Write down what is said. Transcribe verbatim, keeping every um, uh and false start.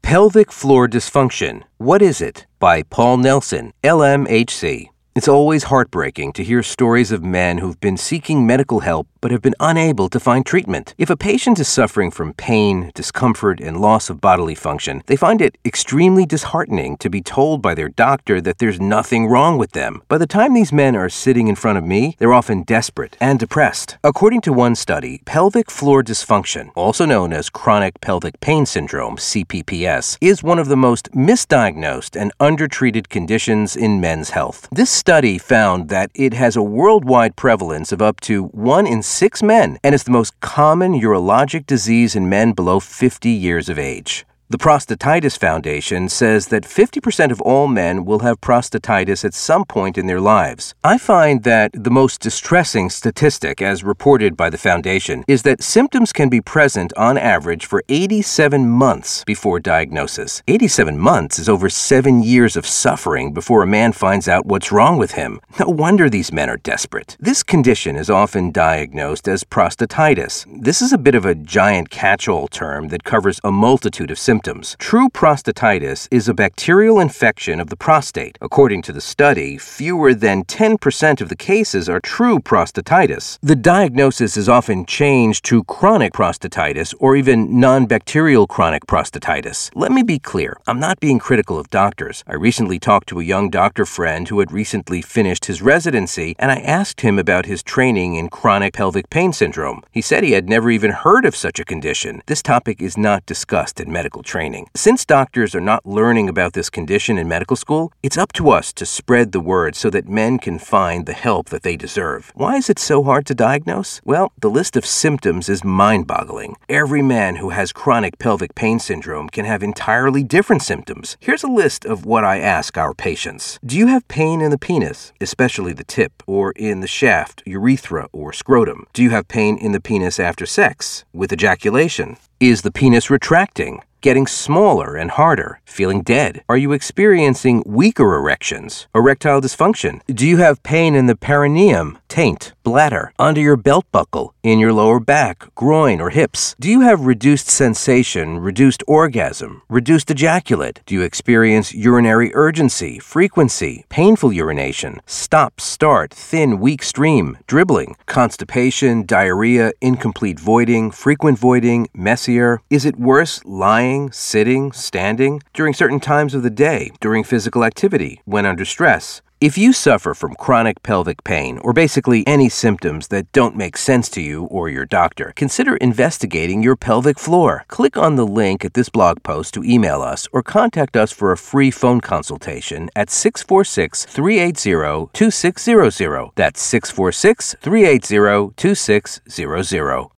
Pelvic floor dysfunction. What is it? By Paul Nelson, L M H C. It's always heartbreaking to hear stories of men who've been seeking medical help but have been unable to find treatment. If a patient is suffering from pain, discomfort, and loss of bodily function, they find it extremely disheartening to be told by their doctor that there's nothing wrong with them. By the time these men are sitting in front of me, they're often desperate and depressed. According to one study, pelvic floor dysfunction, also known as chronic pelvic pain syndrome, C P P S, is one of the most misdiagnosed and undertreated conditions in men's health. This study found that it has a worldwide prevalence of up to one in six men and is the most common urologic disease in men below fifty years of age. The Prostatitis Foundation says that fifty percent of all men will have prostatitis at some point in their lives. I find that the most distressing statistic, as reported by the foundation, is that symptoms can be present on average for eighty-seven months before diagnosis. eighty-seven months is over seven years of suffering before a man finds out what's wrong with him. No wonder these men are desperate. This condition is often diagnosed as prostatitis. This is a bit of a giant catch-all term that covers a multitude of symptoms. Symptoms. True prostatitis is a bacterial infection of the prostate. According to the study, fewer than ten percent of the cases are true prostatitis. The diagnosis is often changed to chronic prostatitis or even non-bacterial chronic prostatitis. Let me be clear, I'm not being critical of doctors. I recently talked to a young doctor friend who had recently finished his residency, and I asked him about his training in chronic pelvic pain syndrome. He said he had never even heard of such a condition. This topic is not discussed in medical training. Since doctors are not learning about this condition in medical school, it's up to us to spread the word so that men can find the help that they deserve. Why is it so hard to diagnose? Well, the list of symptoms is mind-boggling. Every man who has chronic pelvic pain syndrome can have entirely different symptoms. Here's a list of what I ask our patients. Do you have pain in the penis, especially the tip, or in the shaft, urethra, or scrotum? Do you have pain in the penis after sex, with ejaculation? Is the penis retracting, getting smaller and harder, feeling dead? Are you experiencing weaker erections, erectile dysfunction? Do you have pain in the perineum, taint, bladder, under your belt buckle, in your lower back, groin, or hips? Do you have reduced sensation, reduced orgasm, reduced ejaculate? Do you experience urinary urgency, frequency, painful urination, stop, start, thin, weak stream, dribbling, constipation, diarrhea, incomplete voiding, frequent voiding, messier? Is it worse lying, sitting, standing, during certain times of the day, during physical activity, when under stress? If you suffer from chronic pelvic pain, or basically any symptoms that don't make sense to you or your doctor, consider investigating your pelvic floor. Click on the link at this blog post to email us or contact us for a free phone consultation at six four six, three eight zero, two six zero zero. That's six four six, three eight zero, two six zero zero.